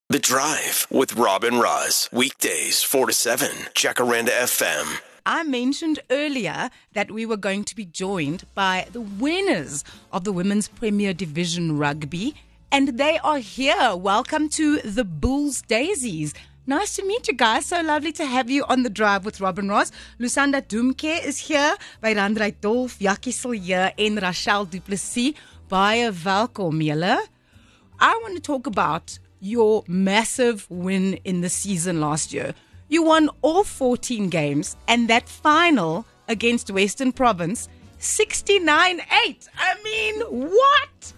The Drive with Rob and Roz. Weekdays 4 to 7. Jacaranda FM. I mentioned earlier that we were going to be joined by the winners of the Women's Premier Division Rugby, and they are here. Welcome to the Bulls Daisies. Nice to meet you guys. So lovely to have you on The Drive with Rob and Roz. Lusanda Doomke is here, Byrandrey Dolf, Jackie Silje en Rachel du Plessis. Baie welkom julle. I want to talk about your massive win in the season last year. You won all 14 games, and that final against Western Province, 69-8. I mean, what?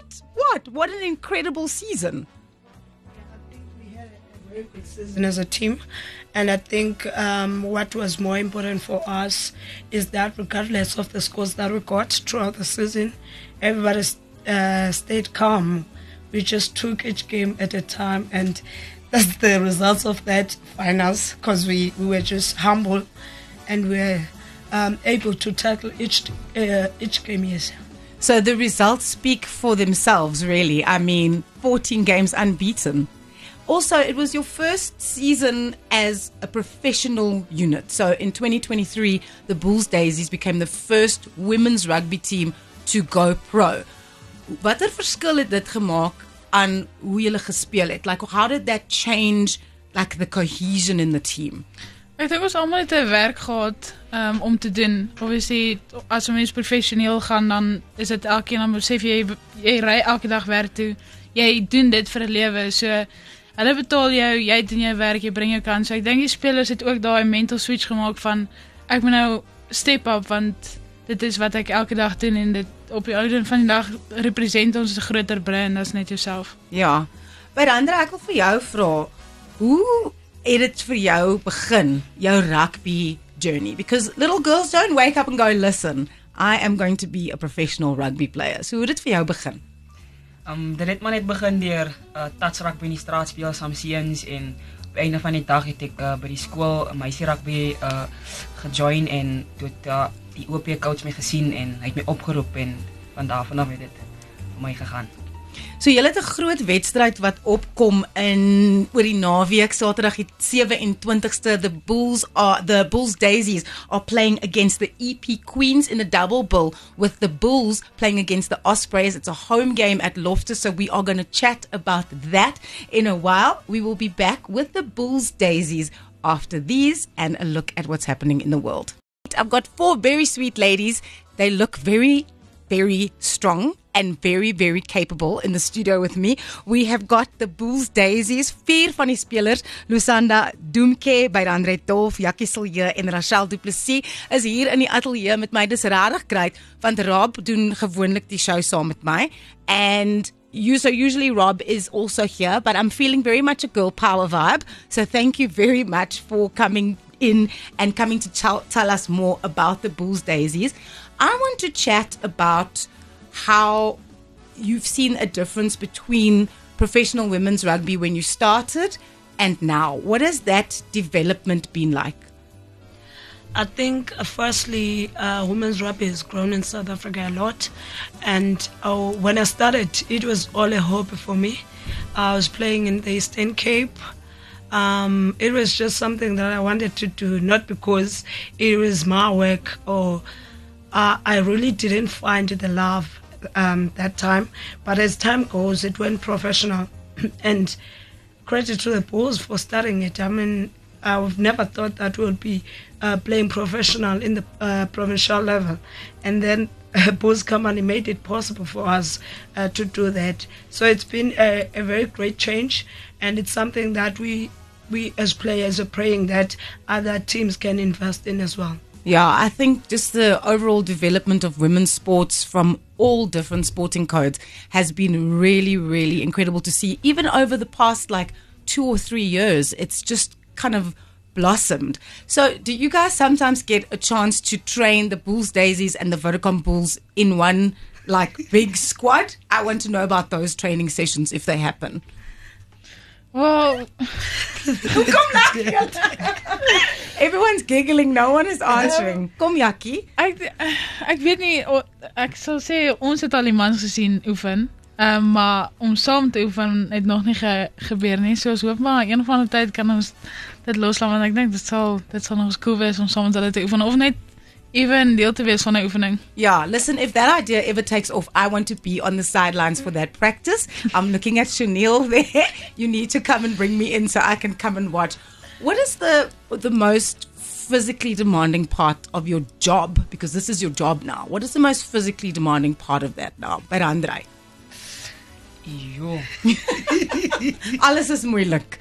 What an incredible season. I think we had a very good season as a team, and I think what was more important for us is that regardless of the scores that we got throughout the season, everybody stayed calm. We just took each game at a time, and that's the results of that finals, because we were just humble and we were able to tackle each game, yes. So the results speak for themselves, really. I mean, 14 games unbeaten. Also, it was your first season as a professional unit. So in 2023, the Bulls Daisies became the first women's rugby team to go pro. Watter verskil het dit gemaak aan hoe julle gespeel het? Like, how did that change, like, the cohesion in the team? Ek dink ons almal het 'n werk gehad om te doen. Obviously, as 'n mens professioneel gaan, dan is dit elkeen dan besef jy ry elke dag werk toe. Jy doen dit vir 'n lewe. So hulle betaal jou, jy doen jou werk, jy bring jou kans. So ek dink die spelers het ook daai mental switch gemaak van ek moet nou step up, want dit is wat ek elke dag doen, en dit op die ouderdom van die dag represent ons 'n groter brand as net jouself. Ja. Byrandrey, ek wil vir jou vra, hoe het dit vir jou begin, jou rugby journey? Because little girls don't wake up and go, listen, I am going to be a professional rugby player. So hoe het dit vir jou begin? Dit het maar net begin deur touch rugby in die straat speel saam seuns, en op die einde van die dag het ek by die skool meisie rugby gejoin, en toe het die OP coach my gesien en hy het my opgeroep, en van daar vanaf het dit vir my gegaan. So julle het 'n groot wedstryd wat opkom in oor die naweek, Saterdag die 27ste. The Bulls Daisies are playing against the EP Queens in a double bill, with the Bulls playing against the Ospreys. It's a home game at Loftus, so we are going to chat about that in a while. We will be back with the Bulls Daisies after these and a look at what's happening in the world. I've got 4 very sweet ladies. They look very, very strong and very, very capable in the studio with me. We have got the Bulls Daisies, 4 van die spelers, Lusanda Doomke, Byrandrey Dolf, Jackie Silje en Rachel du Plessis is hier in die ateljee met my. Dis rarig great, want Rob doen gewoonlik die show saam met my, and usually Rob is also here, but I'm feeling very much a girl power vibe, so thank you very much for coming in and coming to tell us more about the Bulls Daisies. I want to chat about how you've seen a difference between professional women's rugby when you started and now. What has that development been like? I think firstly, women's rugby has grown in South Africa a lot, and when I started, it was all a hobby for me. I was playing in the Eastern Cape. It was just something that I wanted to do, not because it was my work, or I really didn't find the love that time. But as time goes, it went professional, and credit to the Bulls for starting it. I mean, I've never thought that we would be playing professional in the provincial level, and then Bulls Company made it possible for us to do that. So it's been a very great change, and it's something that we as players are praying that other teams can invest in as well. Yeah, I think just the overall development of women's sports from all different sporting codes has been really, really incredible to see. Even over the past 2 or 3 years, it's just kind of blossomed. So do you guys sometimes get a chance to train the Bulls Daisies and the Vodacom Bulls in one big squad? I want to know about those training sessions if they happen. Well, Kom laat. Everyone's giggling, no one is answering. Kom Jackie. ek weet nie, ek sal sê ons het al die mans gesien oefen. Maar om saam te oefen het nog nie gebeur nie. So ons hoop maar een of ander tyd kan ons dit loslaat, want ek dink dit sal nog eens cool wees om saam met hulle te oefen of net even deel te wees van 'n oefening. Yeah, listen, if that idea ever takes off, I want to be on the sidelines for that practice. I'm looking at Chanel there. You need to come and bring me in so I can come and watch. What is the most physically demanding part of your job? Because this is your job now. What is the most physically demanding part of that now? By Andrei. Jo. Alles is moeilik.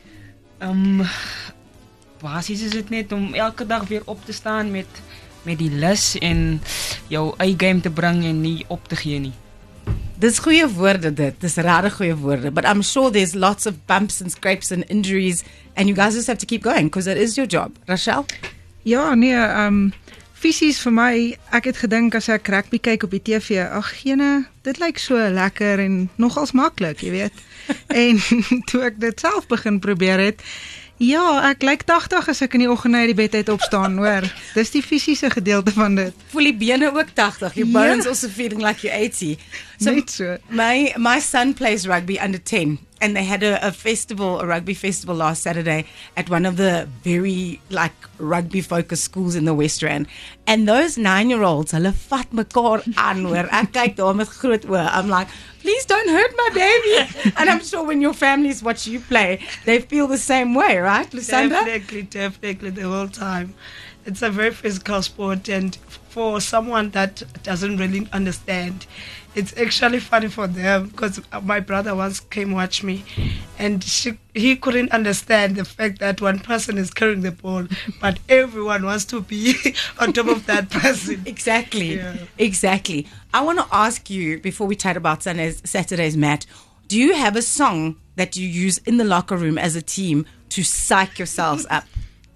Basies is dit net om elke dag weer op te staan met die lus en jou eie game te bring en nie op te gee nie. Dis goeie woorde dit. Dis regtig goeie woorde. But I'm sure there's lots of bumps and scrapes and injuries and you guys just have to keep going because that is your job. Rachel? Ja, nee, fisies vir my, ek het gedink as ek rugby kyk op die TV, ag gene, dit lyk so lekker en nogals maklik, jy weet. En toe ek dit self begin probeer het, ja, ek lyk 80 as ek in die oggend uit die bed uit opstaan, hoor. Dis die fisiese gedeelte van dit. Voel die bene ook 80. Your bones also feeling like you're 80. Net so. My son plays rugby under 10 and they had a rugby festival last Saturday at one of the very rugby focused schools in the West Rand. And those 9-year-olds, hulle vat mekaar aan, hoor. Ek kyk daar met groot oë. I'm like, please don't hurt my baby. And I'm sure when your families watch you play, they feel the same way, right, Lusanda? Definitely the whole time. It's a very physical sport, and for someone that doesn't really understand, it's actually funny for them because my brother once came watch me and he couldn't understand the fact that one person is carrying the ball but everyone wants to be on top of that person. Exactly. Yeah. Exactly. I want to ask you, before we chat about Saturday's match, do you have a song that you use in the locker room as a team to psych yourselves up?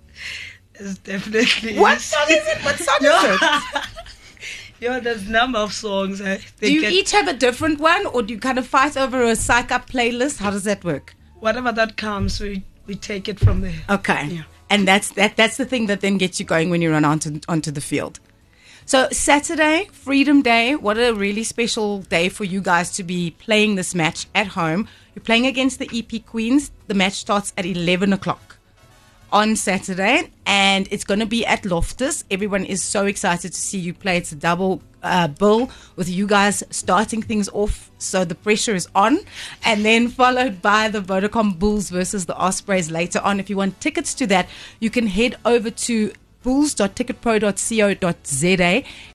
It's definitely. What song is it? What song is it? Yeah, there's a number of songs. Do you each have a different one, or do you kind of fight over a psych up playlist? How does that work? Whatever that comes, we take it from there. Okay. Yeah. And that's the thing that then gets you going when you run onto the field. So Saturday, Freedom Day, what a really special day for you guys to be playing this match at home. You're playing against the EP Queens. The match starts at 11 o'clock on Saturday, and it's going to be at Loftus. Everyone is so excited to see you play. It's a double bill with you guys starting things off, so the pressure is on, and then followed by the Vodacom Bulls versus the Ospreys later on. If you want tickets to that, you can head over to bulls.ticketpro.co.za